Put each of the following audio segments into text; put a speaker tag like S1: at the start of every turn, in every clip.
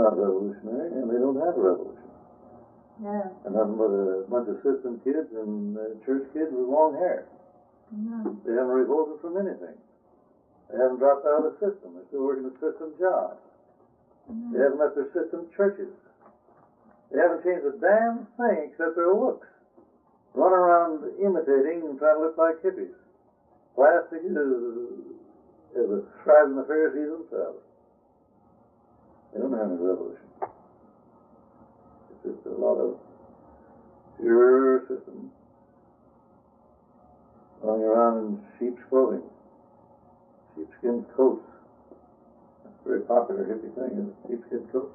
S1: not revolutionary, and they don't have a revolution.
S2: Yeah.
S1: And nothing but a bunch of system kids and church kids with long hair.
S2: Mm-hmm.
S1: They haven't revolted from anything. They haven't dropped out of the system. They're still working the system jobs.
S2: Mm-hmm.
S1: They haven't left their system churches. They haven't changed a damn thing except their looks. Running around imitating and trying to look like hippies. Plastic is the scribes and the Pharisees themselves. They don't have any revolution. It's just a lot of pure system. Running around in sheep's clothing. Sheepskin coats. That's a very popular hippie thing, isn't it? Sheepskin coats.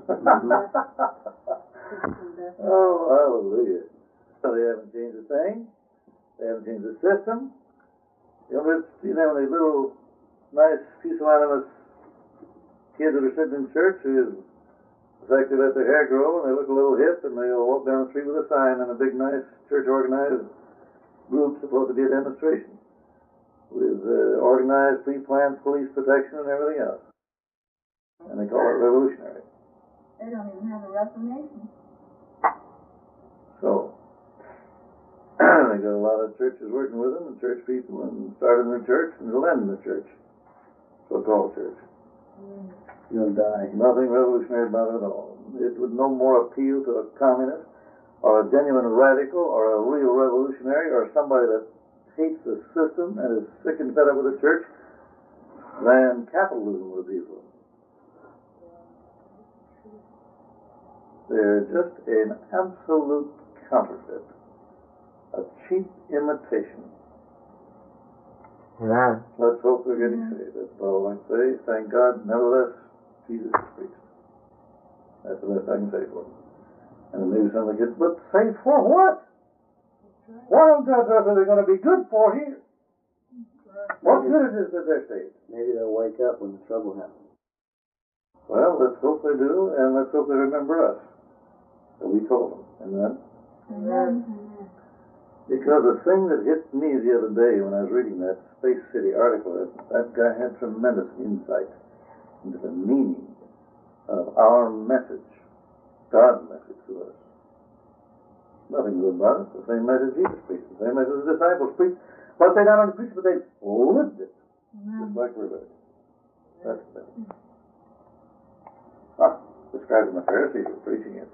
S1: Oh, hallelujah. So they haven't changed a thing. They haven't changed the system. You know, these little nice pusillanimous kids that are sitting in church who like they let their hair grow and they look a little hip and they'll walk down the street with a sign and a big nice church organized group supposed to be a demonstration with organized, pre-planned police protection and everything else. And they call it revolutionary.
S2: They don't even have a Reformation.
S1: So, they got a lot of churches working with them and church people and starting the church and lending the church. So-called church.
S3: You'll die.
S1: Nothing revolutionary about it at all. It would no more appeal to a communist or a genuine radical or a real revolutionary or somebody that hates the system and is sick and fed up with the church than capitalism would appeal to them. They're just an absolute counterfeit, a cheap imitation.
S3: Yeah.
S1: Let's hope they're getting saved. That's all I can say. Thank God, nevertheless, Jesus is preached. That's the best I can say for them. And maybe some of the kids, but saved for what? What on God's earth are they going to be good for here? What good is it that they're saved?
S3: Maybe they'll wake up when the trouble happens.
S1: Well, let's hope they do, and let's hope they remember us. That we told them. Amen?
S2: Amen.
S1: Because the thing that hit me the other day when I was reading that Space City article, that guy had tremendous insight into the meaning of our message, God's message to us. Nothing good about it. The same message Jesus preached, the same message the disciples preached. But they not only preached, but they lived it. Just like we're living. That's the thing. The scribes and the Pharisees were preaching it.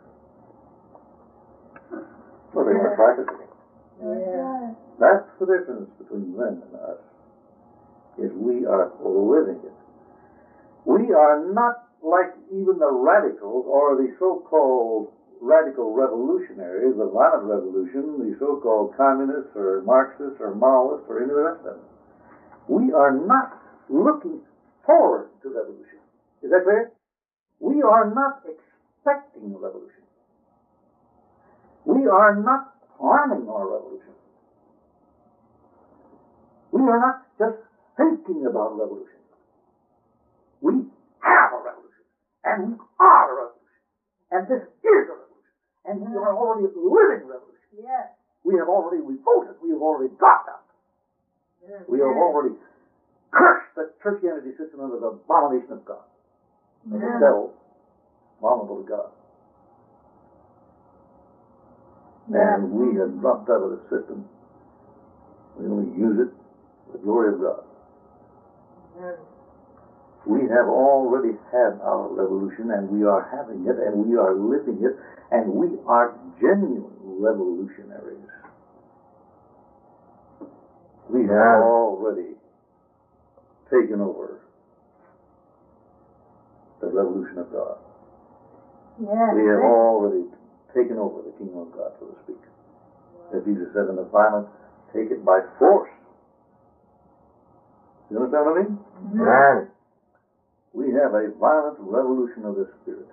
S1: Well, they weren't practicing it.
S2: Yeah.
S1: That's the difference between them and us, is we are living it. We are not like even the radicals or the so-called radical revolutionaries, the violent revolution, the so-called communists or Marxists or Maoists or any of the rest of them. We are not looking forward to revolution. Is that clear? We are not expecting a revolution. We are not planning our revolution. We are not just thinking about revolution. We have a revolution. And we are a revolution. And this is a revolution. And we are already living revolution.
S2: Yes.
S1: We have already revolted. We have already dropped out.
S2: Yes.
S1: We have already cursed the Christianity system under the abomination of God. Of the devil, abominable to God. And we have dropped out of the system. We only use it for the glory of God. We have already had our revolution, and we are having it, and we are living it, and we are genuine revolutionaries. We have already taken over the revolution of God.
S2: Yes.
S1: We have already taken over the kingdom of God, so to speak. As Jesus said in the violent, take it by force. You understand what I mean?
S3: Amen.
S1: We have a violent revolution of the Spirit.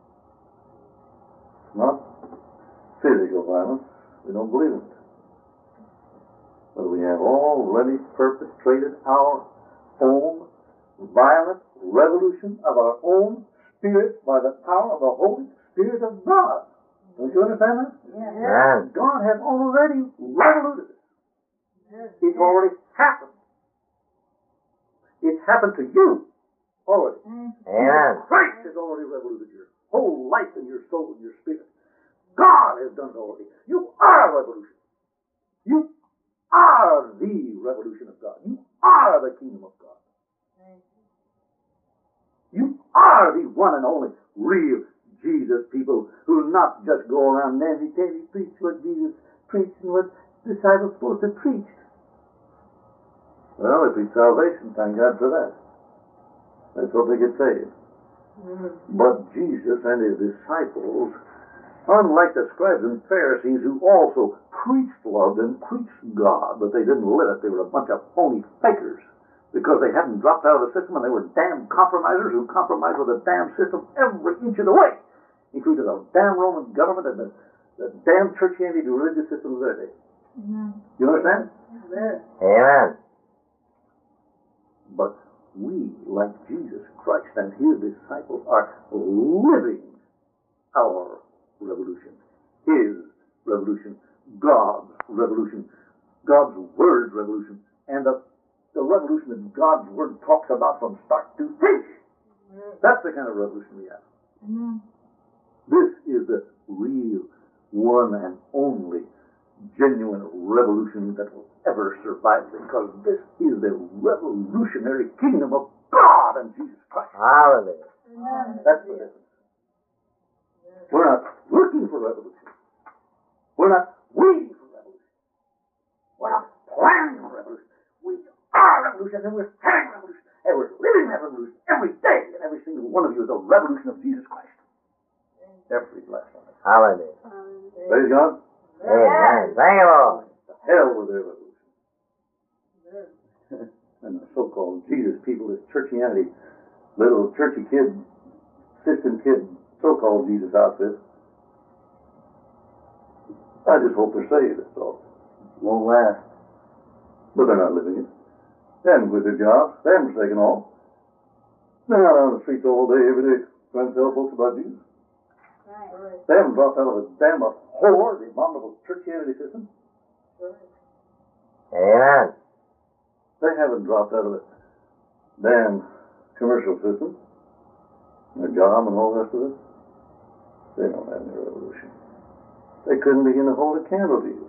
S1: Not physical violence. We don't believe in it. But we have already perpetrated our own violent revolution of our own spirit by the power of the Holy Spirit of God. Don't you understand that?
S2: Yes.
S3: Amen.
S1: God has already revoluted it.
S2: Yes.
S1: It's already happened. It's happened to you already.
S3: Amen.
S1: Christ has already revoluted you. whole life and your soul and your spirit. God has done it already. You are revolution. You are the revolution of God. You are the kingdom of God. You are the one and only real Jesus people who not just go around nanny-tanny preach what Jesus preached and what the disciples supposed to preach. Well, they preach salvation, thank God for that. Let's hope they get saved. But Jesus and his disciples, unlike the scribes and Pharisees who also preached love and preached God, but they didn't live it, they were a bunch of phony fakers because they hadn't dropped out of the system and they were damn compromisers who compromised with the damn system every inch of the way, including the damn Roman government and the damn churchianity religious system of their day. You understand?
S3: Amen.
S1: But we, like Jesus Christ and his disciples, are living our revolution. His revolution. God's revolution. God's Word's revolution. And the revolution that God's Word talks about from start to finish. That's the kind of revolution we have. This is the real, one and only genuine revolution that will ever survive, because this is the revolutionary kingdom of God and Jesus Christ.
S3: Hallelujah.
S1: That's the difference. We're not looking for revolution. We're not waiting for revolution. We're not planning for revolution. We are revolution, and we're having revolution, and we're living that revolution every day, and every single one of you is a revolution of Jesus Christ. Every last one.
S3: Hallelujah.
S1: Praise God.
S3: Amen. Thank you, Lord.
S1: The hell with their revolution. And the so-called Jesus people, this churchianity, little churchy kid, system kid, so-called Jesus outfit. I just hope they're saved, that's all.
S3: Won't last.
S1: But they're not living it. They haven't quit their jobs. They haven't forsaken all. They're not on the streets all day, every day, trying to tell folks about Jesus. They haven't dropped out of the damn abhor, the abominable churchianity system.
S3: Amen.
S1: They haven't dropped out of the damn commercial system, their job and all the rest of it. They don't have any revolution. They couldn't begin to hold a candle to you.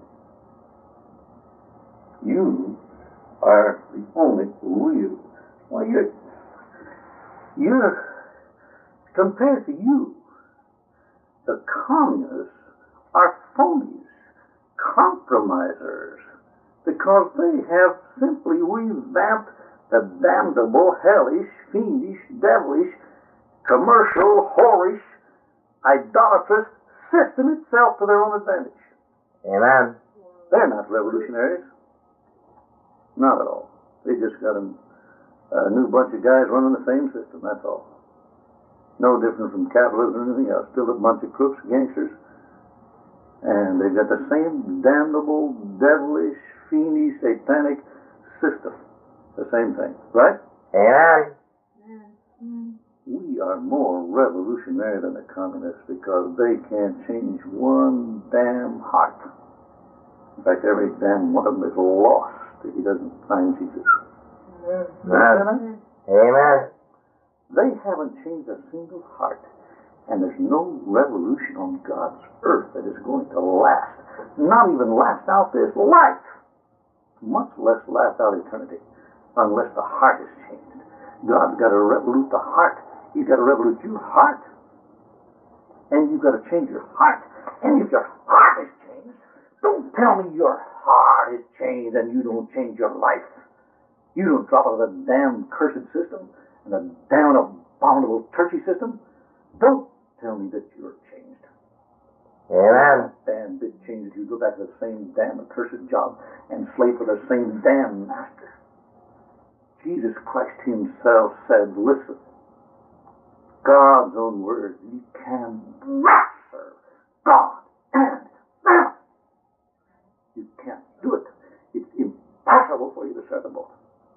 S1: You are the only real. Well, you're compared to you, the communists are phonies, compromisers, because they have simply revamped the damnable, hellish, fiendish, devilish, commercial, whorish, idolatrous system itself to their own advantage.
S3: Amen.
S1: They're not revolutionaries. Not at all. They just got a new bunch of guys running the same system, that's all. No different from capitalism or anything else. Still a bunch of crooks, gangsters. And they've got the same damnable, devilish, fiendish, satanic system. The same thing. Right?
S3: Amen.
S1: We are more revolutionary than the communists because they can't change one damn heart. In fact, every damn one of them is lost if he doesn't find Jesus.
S3: Amen. Amen.
S1: They haven't changed a single heart. And there's no revolution on God's earth that is going to last. Not even last out this life. Much less last out eternity. Unless the heart is changed. God's got to revolute the heart. He's got to revolute your heart. And you've got to change your heart. And if your heart is changed, don't tell me your heart is changed and you don't change your life. You don't drop out of the damn cursed system and the damn abominable churchy system. Don't tell me that you're changed.
S3: Amen.
S1: Damn big change if you go back to the same damn accursed job and slave for the same damn master. Jesus Christ himself said, listen, God's own word, you cannot serve God and mammon. You can't do it. It's impossible for you to serve them both.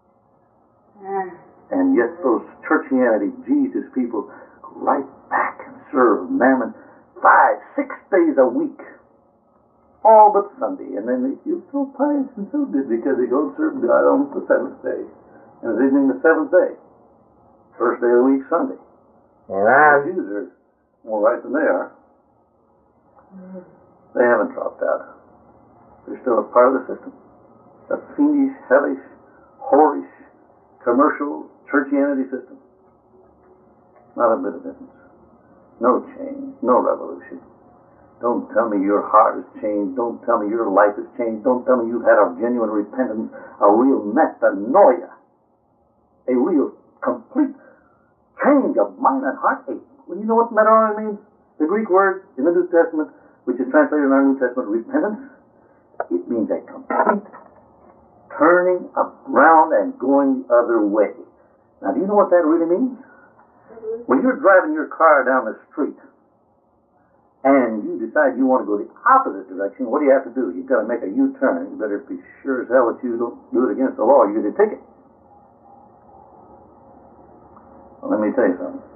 S1: And yet those churchianity, Jesus people, right back and serve mammon 5-6 days a week. All but Sunday. And then they feel so pious and so good because they go and serve God on the seventh day. And it's evening the seventh day. First day of the week, Sunday.
S3: Amen.
S1: The Jews are more right than they are. They haven't dropped out. They're still a part of the system. A fiendish, hellish, whorish, commercial, churchianity system. Not a bit of difference. No change, no revolution. Don't tell me your heart has changed. Don't tell me your life has changed. Don't tell me you've had a genuine repentance, a real metanoia, a real complete change of mind and heart. Well, you know what metanoia means? The Greek word in the New Testament, which is translated in our New Testament, repentance. It means a complete turning around and going the other way. Now, do you know what that really means? When you're driving your car down the street and you decide you want to go the opposite direction, what do you have to do? You've got to make a U-turn. You better be sure as hell that you don't do it against the law or you get a ticket. Well, let me tell you something.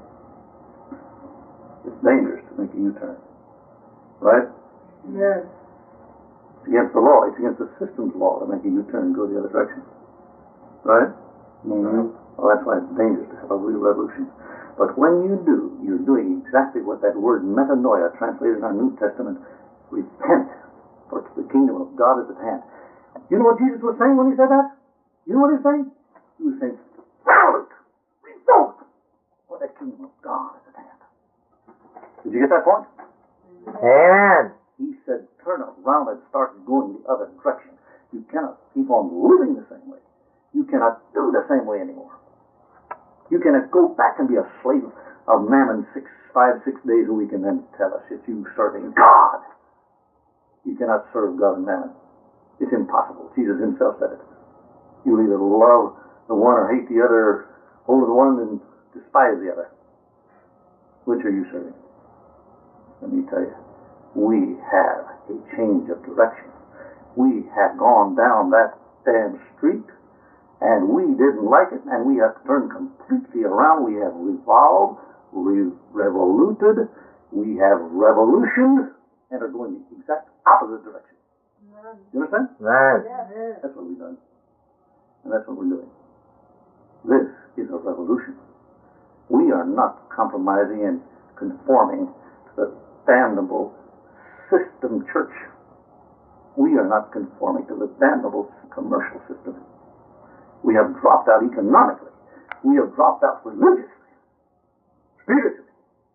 S1: It's dangerous to make a U-turn. Right?
S2: Yes.
S1: It's against the law. It's against the system's law to make a U-turn and go the other direction. Right? Mm-hmm. Well, that's why it's dangerous to have a real revolution. But when you do, you're doing exactly what that word metanoia, translated in our New Testament, repent, for the kingdom of God is at hand. You know what Jesus was saying when he said that? You know what he was saying? He was saying, revolt! Revolt! For the kingdom of God is at hand. Did you get that point?
S3: Amen.
S1: He said, turn around and start going the other direction. You cannot keep on living the same way. You cannot do the same way anymore. You cannot go back and be a slave of mammon 6 days a week and then tell us that you're serving God. You cannot serve God and mammon. It's impossible. Jesus himself said it. You'll either love the one or hate the other, hold to the one and despise the other. Which are you serving? Let me tell you, we have a change of direction. We have gone down that damn street and we didn't like it, and we have turned completely around. We have revolved, revoluted, we have revolutioned, and are going the exact opposite direction. You understand?
S3: Amen.
S1: That's what we've done. And that's what we're doing. This is a revolution. We are not compromising and conforming to the damnable system church. We are not conforming to the damnable commercial system. We have dropped out economically. We have dropped out religiously, spiritually.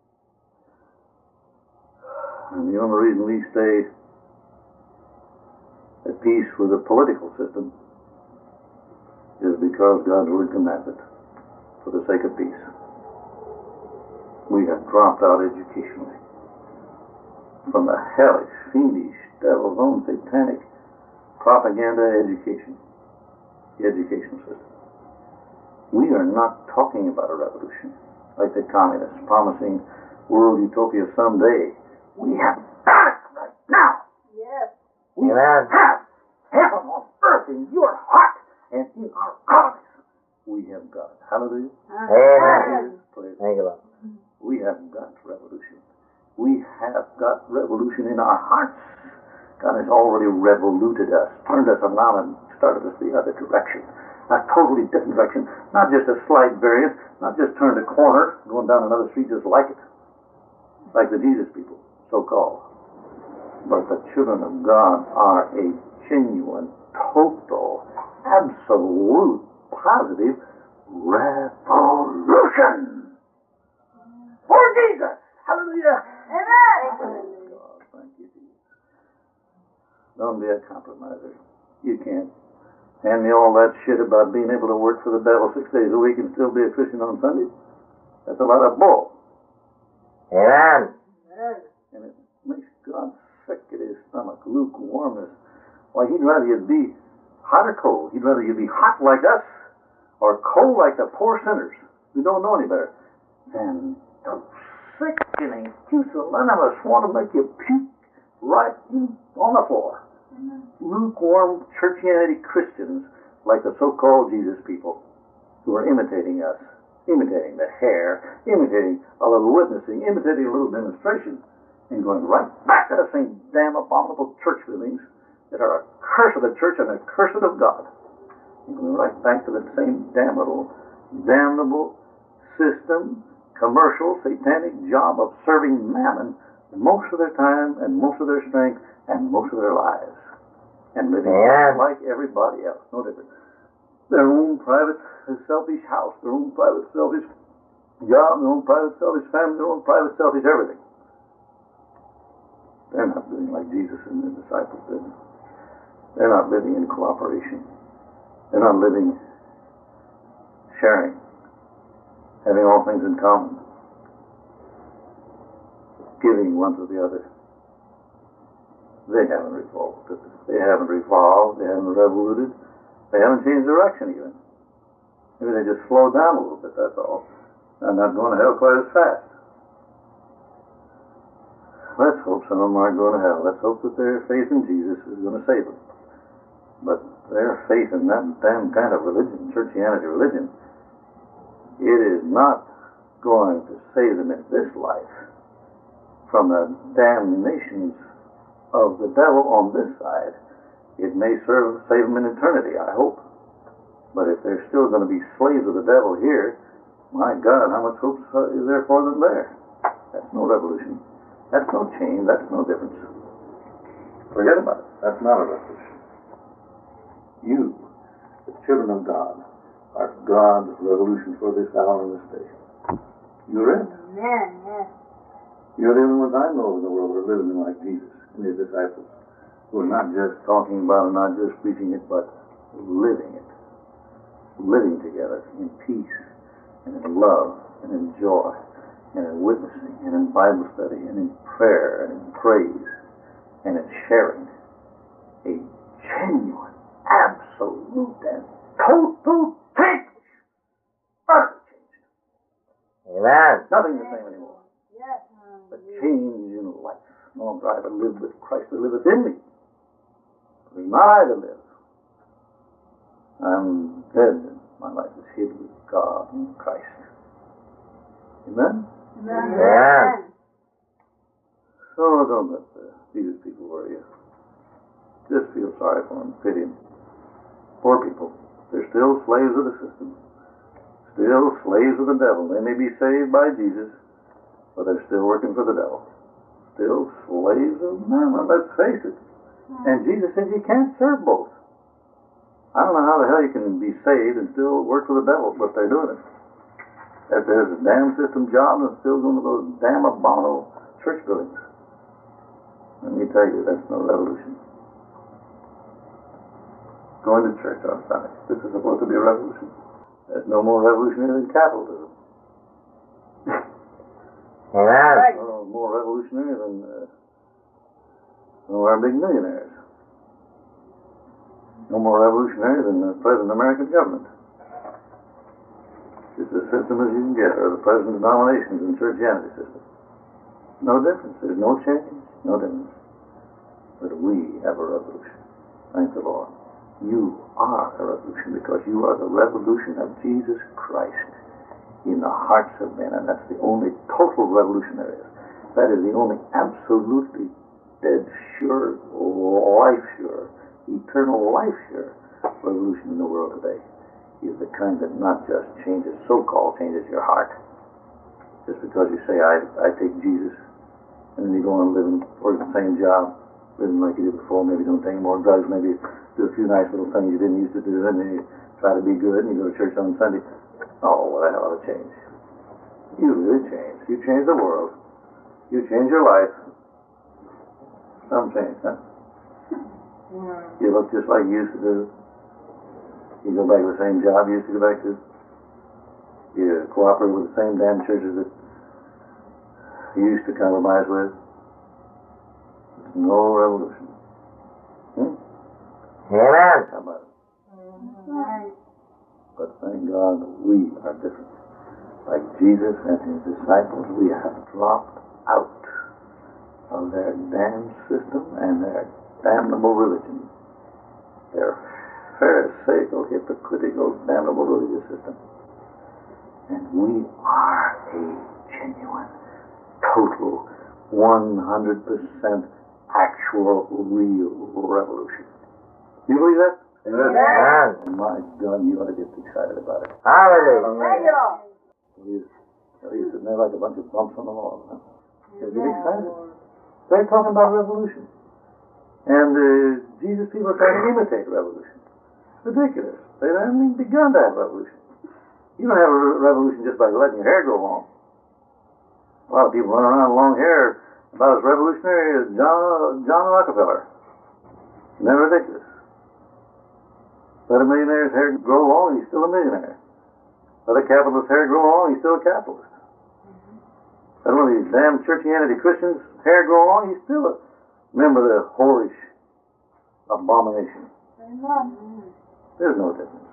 S1: And the only reason we stay at peace with the political system is because God's Word commands it, for the sake of peace. We have dropped out educationally from the hellish, fiendish, devil's own satanic propaganda education. The educational system. We are not talking about a revolution like the communists promising world utopia someday. We have got it right now.
S2: Yes.
S1: We
S3: Amen.
S1: have heaven on earth in your heart and in our colonies. We have got it. Hallelujah.
S3: Amen.
S1: Praise
S3: Thank you, Lord.
S1: We have got revolution. We have got revolution in our hearts. God has already revoluted us, turned us around and started us the other direction. A totally different direction. Not just a slight variance, not just turned a corner, going down another street just like it. Like the Jesus people, so-called. But the children of God are a genuine, total, absolute, positive revolution. For Jesus! Hallelujah!
S2: Amen.
S1: God, thank you, Jesus. Don't be a compromiser. You can't hand me all that shit about being able to work for the devil 6 days a week and still be a Christian on Sunday. That's a lot of bull.
S3: Amen.
S1: And it makes God sick at his stomach, lukewarmness. Why, he'd rather you be hot or cold. He'd rather you be hot like us or cold like the poor sinners who don't know any better than the sickening, pusillanimous want to make you puke right on the floor. Lukewarm churchianity Christians like the so-called Jesus people who are imitating us, imitating the hair, imitating a little witnessing, imitating a little demonstration, and going right back to the same damn abominable church buildings that are a curse of the church and a curse of God. And going right back to the same damn little damnable system commercial, satanic job of serving mammon most of their time and most of their strength and most of their lives. And living like everybody else, no different. Their own private, selfish house, their own private, selfish job, their own private, selfish family, their own private, selfish everything. They're not living like Jesus and the disciples did. They're not living in cooperation. They're not living sharing, having all things in common, giving one to the other. They haven't revolted. They haven't revolved. They haven't revoluted. They haven't changed direction even. Maybe they just slowed down a little bit, that's all. They're not going to hell quite as fast. Let's hope some of them aren't going to hell. Let's hope that their faith in Jesus is going to save them. But their faith in that damn kind of religion, churchianity religion, it is not going to save them in this life from the damnations of the devil on this side. It may save them in eternity, I hope. But if they're still going to be slaves of the devil here, my God, how much hope is there for them there? That's no revolution. That's no change. That's no difference. Forget about it. That's not a revolution. You, the children of God, are God's revolution for this hour and this day. You're it.
S2: Amen. Yes.
S1: You're the only ones I know in the world who are living like Jesus and his disciples, who are not just talking about it, not just preaching it, but living it. Living together in peace and in love and in joy and in witnessing and in Bible study and in prayer and in praise and in sharing. A genuine, absolute, and total change. Utter change.
S3: Amen.
S1: Nothing the same anymore.
S2: Yes.
S1: A change in life. No longer I that live, but Christ that liveth in me. It is not I that live. I'm dead. My life is hid with God in Christ. Amen?
S3: Amen.
S1: So don't let these people worry you. Just feel sorry for them, pity them. Poor people. They're still slaves of the system. Still slaves of the devil. They may be saved by Jesus, but they're still working for the devil. Still slaves of mammon, let's face it. And Jesus said you can't serve both. I don't know how the hell you can be saved and still work for the devil, but they're doing it. That there's a damn system job and still going to those damn abominable church buildings. Let me tell you, that's no revolution. Going to church on Sunday. This is supposed to be a revolution. There's no more revolutionary than capitalism.
S3: Amen.
S1: No more revolutionary than our big millionaires. No more revolutionary than the present American government. It's a system as you can get, or the present denominations in churchianity system. No difference. There's no change, no difference. But we have a revolution. Thank the Lord. You are a revolution because you are the revolution of Jesus Christ in the hearts of men, and that's the only total revolution there is. That is the only absolutely dead sure, life sure, eternal life sure revolution in the world today. Is the kind that not just changes, so-called changes your heart. Just because you say, I take Jesus, and then you go on living, work the same job, living like you did before, maybe don't take any more drugs, maybe do a few nice little things you didn't used to do, and then you try to be good, and you go to church on Sunday. Oh, what a hell of a change. You really change. You change the world. You change your life. Some change, huh? You look just like you used to do. You go back to the same job you used to go back to. You cooperate with the same damn churches that you used to compromise with. It's no revolution.
S3: Amen.
S1: How about it? But thank God we are different. Like Jesus and his disciples, we have dropped out of their damn system and their damnable religion. Their pharisaical, hypocritical, damnable religious system. And we are a genuine, total, 100% actual, real revolution. You believe that?
S3: Amen.
S1: And my God, you ought to get excited about it.
S3: Hallelujah.
S1: It is You're sitting there like a bunch of bumps on the wall. Huh? They get excited. They're talking about revolution. And Jesus people are trying to imitate revolution. It's ridiculous. They haven't even begun to have revolution. You don't have a revolution just by letting your hair grow long. A lot of people run around with long hair about as revolutionary as John Rockefeller. Isn't that ridiculous? Let a millionaire's hair grow long, he's still a millionaire. Let a capitalist's hair grow long, he's still a capitalist. Let one of these damn churchianity Christians' hair grow long, he's still a member of the whorish abomination. There's no difference.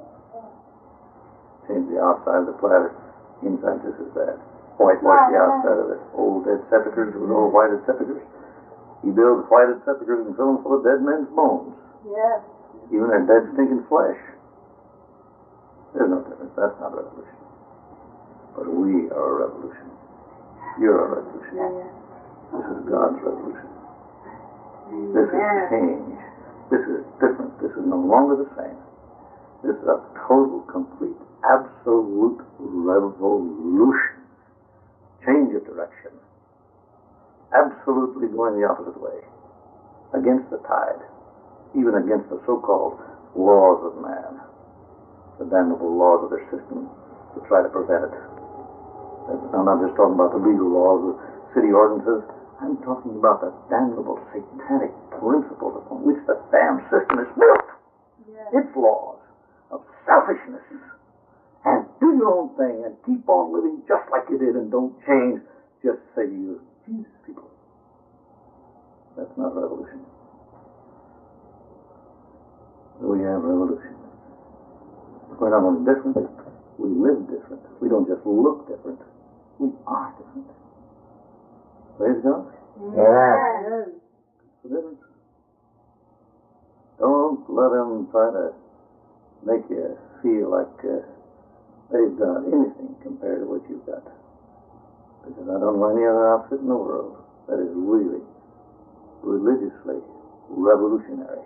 S1: Change the outside of the platter, inside just as bad. Whitewash the outside of the old dead sepulchres with old whited sepulchres. He builds whited sepulchres and fill them full of dead men's bones.
S2: Yes.
S1: Even their dead stinking flesh. There's no difference. That's not revolution. But we are a revolution. You're a revolution. This is God's revolution. This is change. This is different. This is no longer the same. This is a total, complete, absolute revolution. Change of direction. Absolutely going the opposite way. Against the tide. Even against the so-called laws of man. The damnable laws of their system to try to prevent it. I'm not just talking about the legal laws of city ordinances. I'm talking about the damnable satanic principles upon which the damn system is built.
S2: Yes.
S1: Its laws of selfishness. And do your own thing and keep on living just like you did and don't change. Just say to you, Jesus people. That's not revolution. We have revolution. We're not only different, we live different. We don't just look different. We are different. Praise God.
S3: Amen.
S1: What's the difference? Don't let them try to make you feel like they've got anything compared to what you've got. Because I don't know any other outfit in the world that is really religiously revolutionary.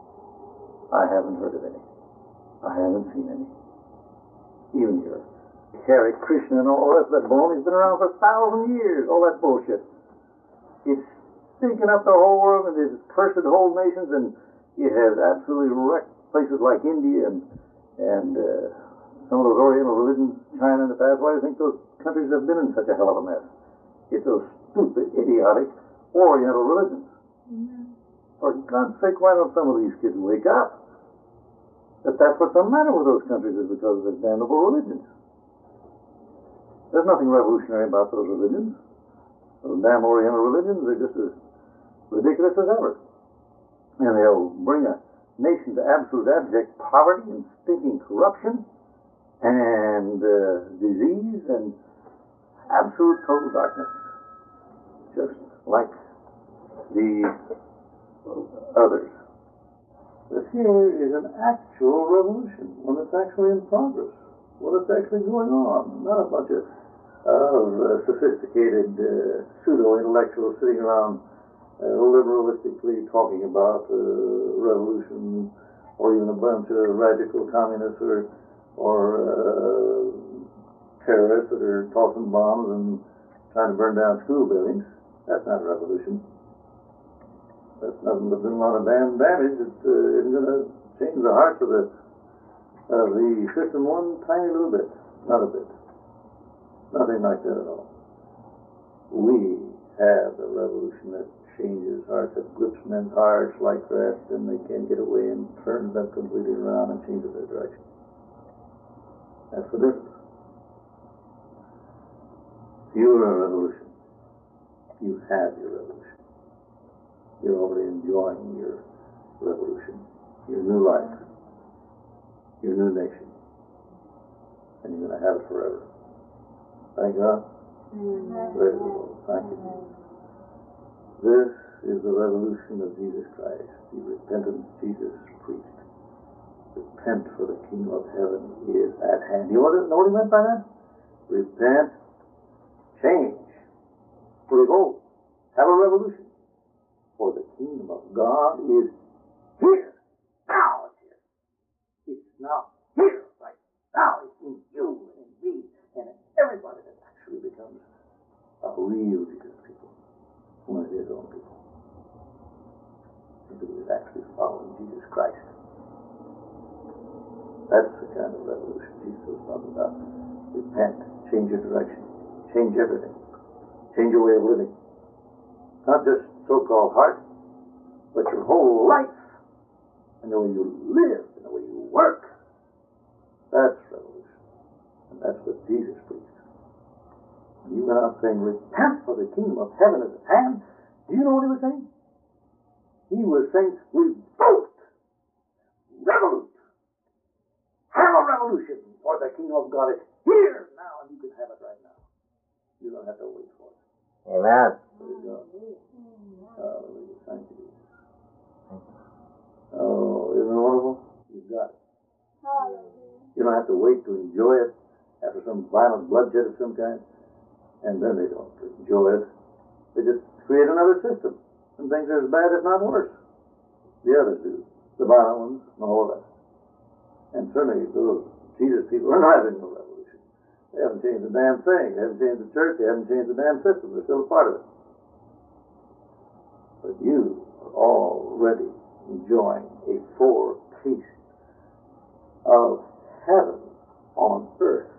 S1: I haven't heard of any. I haven't seen any. Even your Hare Krishna and all that baloney's been around for 1,000 years. All that bullshit. It's stinking up the whole world and it's cursed whole nations, and it has absolutely wrecked places like India and some of those Oriental religions, China in the past. Why do you think those countries have been in such a hell of a mess? It's those stupid, idiotic Oriental religions. For God's sake, why don't some of these kids wake up? That's what's the matter with those countries is because of their damnable religions. There's nothing revolutionary about those religions. Those damn Oriental religions, they're just as ridiculous as ever. And they'll bring a nation to absolute abject poverty and stinking corruption and disease and absolute total darkness. Just like the others. But here is an actual revolution, one that's actually in progress, one that's actually going on, not a bunch of sophisticated pseudo-intellectuals sitting around liberalistically talking about revolution, or even a bunch of radical communists or terrorists that are tossing bombs and trying to burn down school buildings. That's not a revolution. That's nothing but doing a lot of damn damage. It isn't going to change the hearts of the system one tiny little bit. Not a bit. Nothing like that at all. We have the revolution that changes hearts, that grips men's hearts like that, and they can't get away and turns them completely around and changes their direction. That's the difference. You're a revolution. You have your revolution. You're already enjoying your revolution, your new life, your new nation. And you're going to have it forever. Thank God. Praise the Lord. Thank you, Jesus. This is the revolution of Jesus Christ, the repentance Jesus preached. Repent, for the kingdom of heaven is at hand. You know what he meant by that? Repent, change, revolt, have a revolution. For the kingdom of God is here. Now it's here. It's now here, right now. It's in you and in me and in everybody that's real Jesus people, one of his own people, who is actually following Jesus Christ. That's the kind of revolution Jesus was talking about. Repent, change your direction, change everything, change your way of living. Not just so-called heart, but your whole life, and the way you live, and the way you work. That's revolution. And that's what Jesus preached. When he went out saying, repent, for the kingdom of heaven is at hand, do you know what he was saying? He was saying, revolt, revolute, have a revolution, for the kingdom of God is here now, and you can have it right now. You don't have to wait for it.
S3: Amen.
S1: Praise God. Hallelujah. Thank you. Oh, isn't it wonderful? You've got it. You don't have to wait to enjoy it after some violent bloodshed of some kind, and then they don't enjoy it. They just create another system, and things are as bad, if not worse. The others do. The violent ones and all of that. And certainly those Jesus people are not having no revolution. They haven't changed a damn thing. They haven't changed the church. They haven't changed the damn system. They're still a part of it. But you are already enjoying a foretaste of heaven on earth.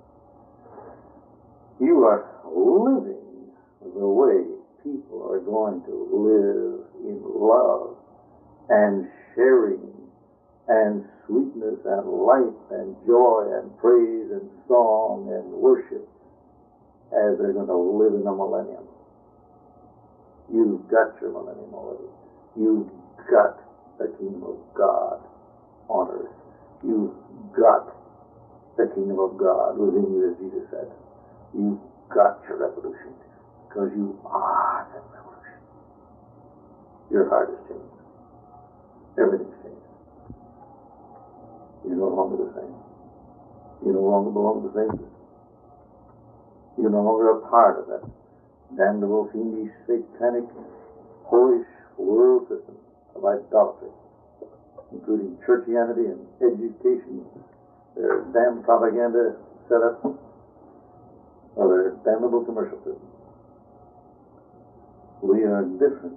S1: You are living the way people are going to live in love and sharing and sweetness and light and joy and praise and song and worship as they're going to live in the millennium. You've got your millennium already. You've got the kingdom of God on earth. You've got the kingdom of God within you, as Jesus said. You've got your revolution because you are that revolution. Your heart has changed. Everything's changed. You're no longer the same. You no longer belong to the same system. You're no longer a part of that damnable, fiendish, satanic, whorish world system of idolatry, including churchianity and education, their damn propaganda set up, or their damnable commercial system. We are different.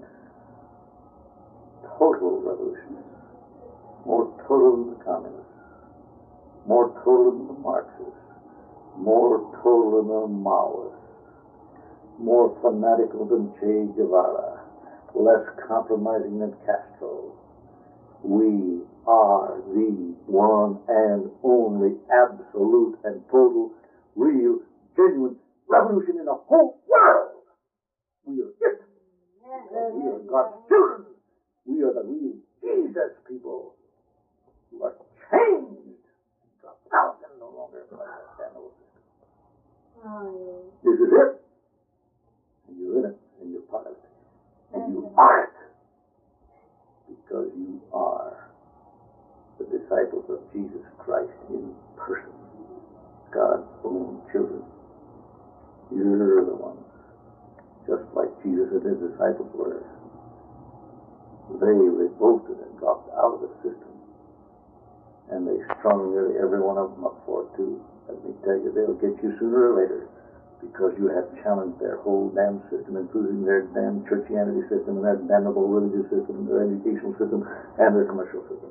S1: Total revolutionists. More total than the communists. More total than the Marxists. More total than the Maoists. More fanatical than Che Guevara. Less compromising than Castro. We are the one and only absolute and total, real, genuine revolution in the whole world. We are it. We are God's children. We are the real Jesus people who are changed. Dropped out and no longer part of that damnable system. This is it. And you're in it, and you're part of it. And you are it. Because you are the disciples of Jesus Christ in person. God's own children. You're the ones. Just like Jesus and his disciples were. They revolted and dropped out of the system. And they strung nearly every one of them up for it too. Let me tell you, they'll get you sooner or later. Because you have challenged their whole damn system, including their damn churchianity system and their damnable religious system and their educational system and their commercial system.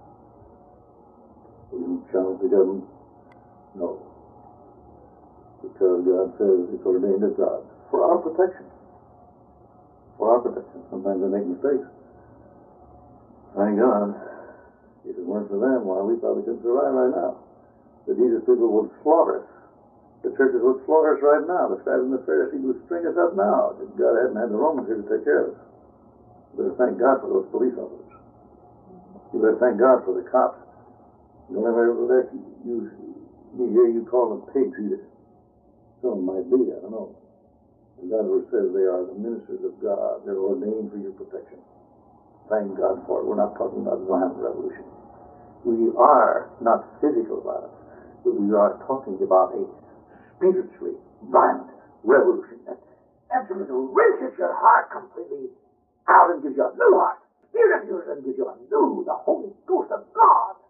S1: Will you challenge the government? No. Because God says it's ordained of God. For our protection. For our protection. Sometimes they make mistakes. Thank God. If it weren't for them, why, we probably couldn't survive right now. The Jesus people would slaughter us. The churches would slaughter us right now. The scribes and the Pharisees would string us up now. If God hadn't had the Romans here to take care of us. You better thank God for those police officers. You better thank God for the cops. You don't ever let you hear you call them pigs either. Some might be, I don't know. And God's word says they are the ministers of God. They're ordained for your protection. Thank God for it. We're not talking about violent revolution. We are not physical violence, but we are talking about a spiritually violent revolution that absolutely wrenches your heart completely out and gives you a new heart. Spirit of yours and gives you a new, the Holy Ghost of God